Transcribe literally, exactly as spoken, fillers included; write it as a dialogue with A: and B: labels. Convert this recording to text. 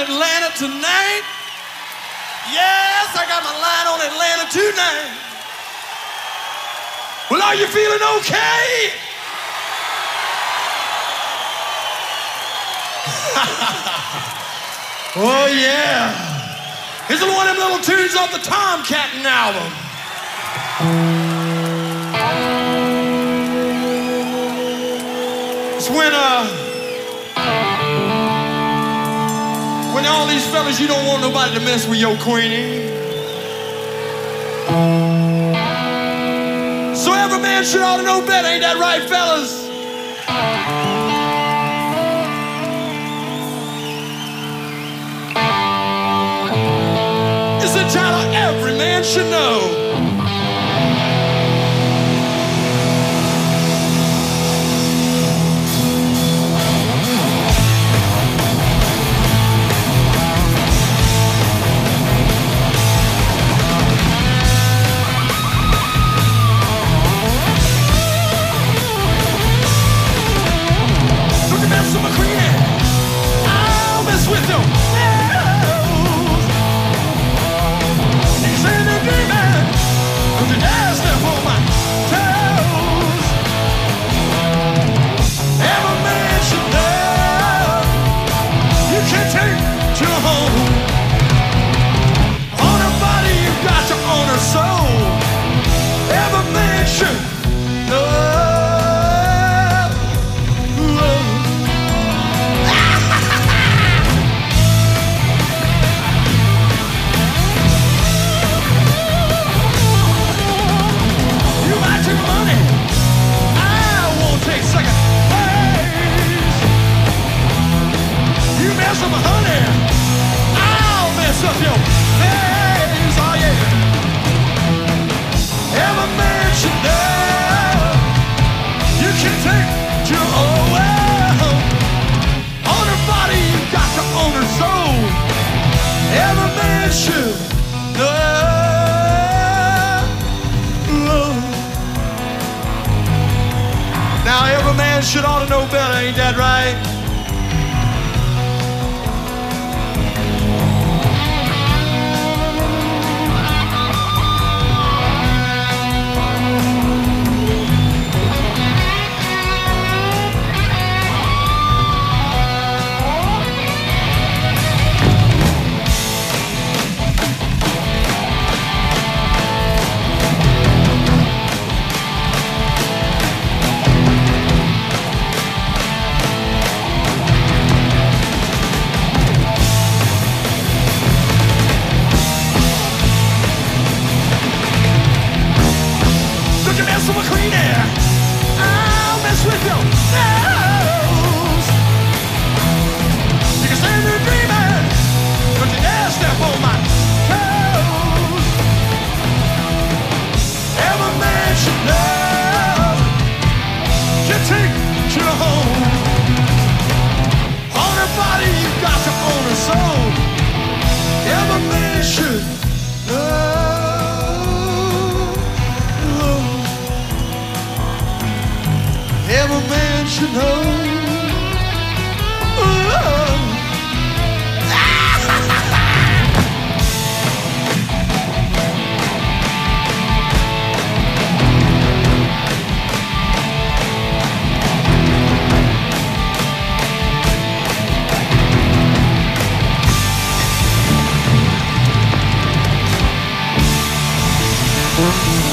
A: Atlanta tonight. Yes, I got my line on Atlanta tonight. Well, are you feeling okay? Oh, yeah. This is one of them little tunes off the Tomcattin' album. It's when, uh, when all these fellas, you don't want nobody to mess with your queenie. So every man should ought to know better, ain't that right, fellas? It's a title every man should know. With them. Send a dreaming, but you dare step on my toes. Every man should know you can't take your home. On her body, you got to own her soul. Every man should know. Some honey, I'll mess up your face, oh yeah. Every man should know you can take your own well. On her body, you got to own her soul. Every man should know. Now every man should ought to know better, ain't that right? Mm-hmm.